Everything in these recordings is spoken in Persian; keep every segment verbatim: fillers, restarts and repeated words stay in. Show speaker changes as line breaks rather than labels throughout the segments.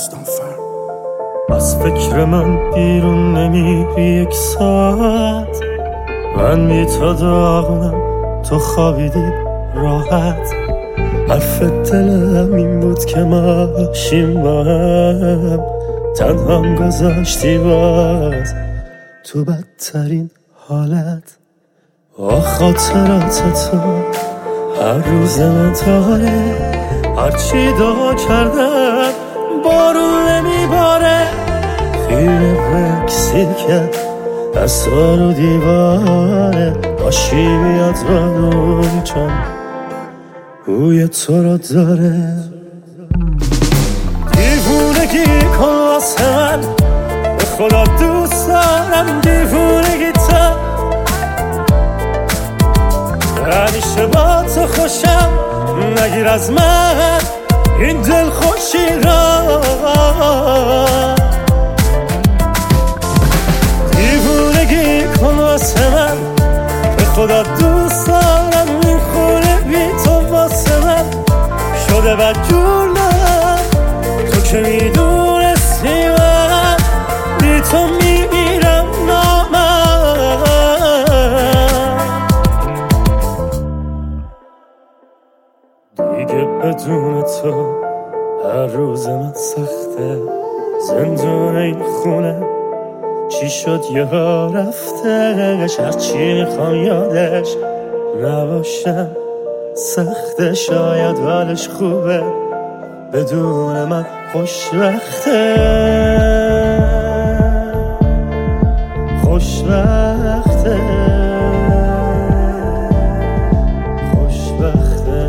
دستم فرق.
از فکر من بیرون نمیری یک ساعت، من بی تو داغونم تو خوابیدی راحت. حرف دلم این بود که ما باشیم با هم، تنهام گذاشتی باز تو بدترین حالت. با خاطرات تو هر روز من داره، هرچی دعا کردم بارون نمیباره. خیره بکسی کرد از تو رو دیواره، باشی بیاد بدون چون بوی تو رو داره. دیوونگی کن واسه من، به خدا دوست دارم دیوونگی تو. همیشه با تو خوشم، نگیر از من این دل خوشی را. دیوونگی کن واسه من، به خدا دوست دارم این خونه بی تو واسه من شده بدجور. نه تو که میدونستی من بی تو میمیرم نامم. دیگه بدون تو هر روز من سخته، زندون این خونه چی شد یه ها رفتش. هرچی میخوام یادش نباشم سخته، شاید حالش خوبه بدون من خوشبخته. خوشبخته خوشبخته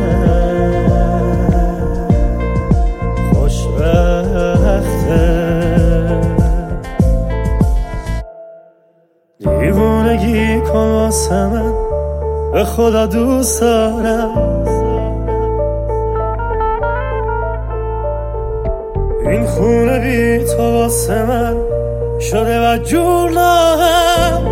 خوشبخته. دیوونگی کن واسه من، به خدا دوست دارم این خونه بی تو واسه من شده و جور ناهم.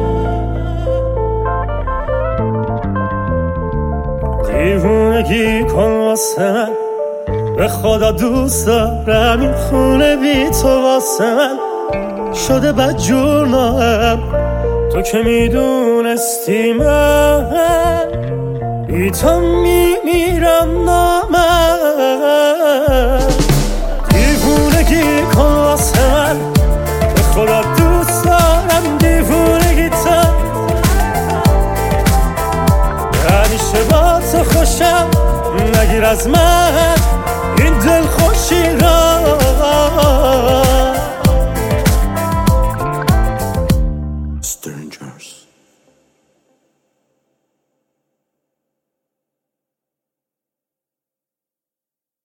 دیوونگی کن واسه من، به خدا دوست دارم این خونه بی تو واسه من شده بدجور ناهم. تو که میدونستی من بی تو میمیرم نامم. دیوونگی کن واسه من، به خدا دوست دارم دیوونگی تو. همیشه با تو خوشم، نگیر از من این دل خوشم.